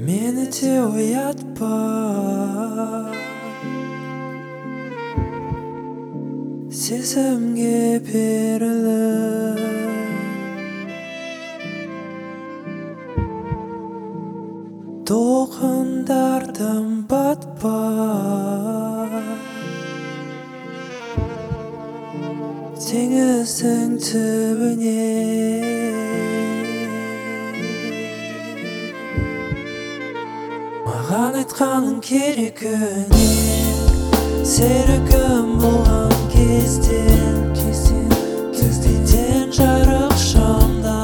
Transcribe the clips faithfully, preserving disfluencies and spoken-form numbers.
Meni de oyatpa, sezimge berilip толқындардан батпа, теңіздің түбіне. Маған айтқаның керегіне, серігім болған кезден түздейден жарық шамда.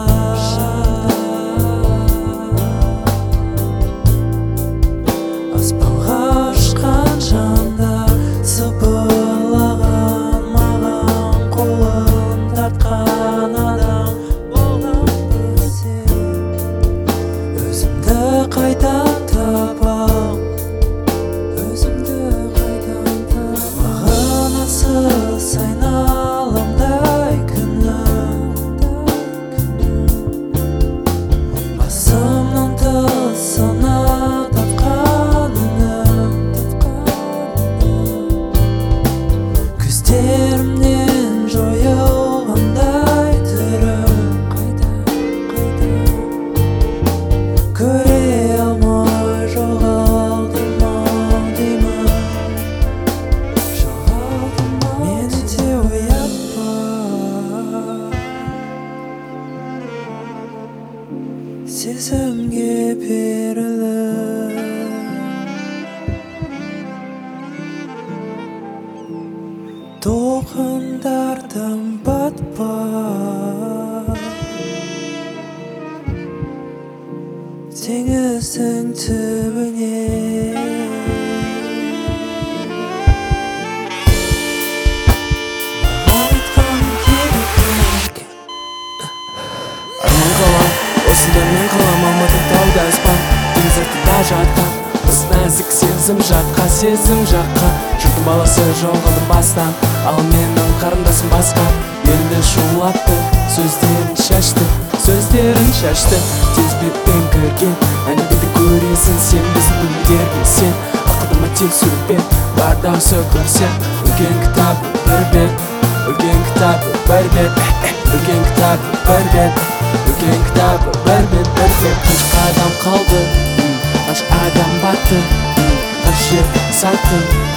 Аспанға ұшқан жанда сыбырлаған, маған қолын тартқан адам болған сен. Өзімді қайдан табам, өзімді қайдан табам. Маған атсыз айналамдай күнім, басымнан тыс санап тапқан үнім. Көздерімнен жойылғандай түрім, көре алмай жоғалдым ау деймін. Мені де оятпа, сезімге беріліп толқындардан батпа, теңіздің түбіне. Маған айтқаның керек. Арман қалам, осында мен қалам. Алматы тауда аспан, теңіз артында жатқан ыс нәзік сезім жаққа, сезім жаққа. Жұрттың баласы жоғалды бастан, ал менің қарындасым басқа. Елді шулатты, сөздерін шашты, сөздерін шашты. Тез бетпен кірген әңгімені көресің сен, біздің күндерге сен. Ақылыма тек сүрпен бар даусы көрсең. Үлкен кітап бір бет, үлкен кітап бір бет, үлкен кітап бір бет, үлкен кітап бір бет, бір бет. Қанша адам қалды, қанша адам батты, қанша жер саттым.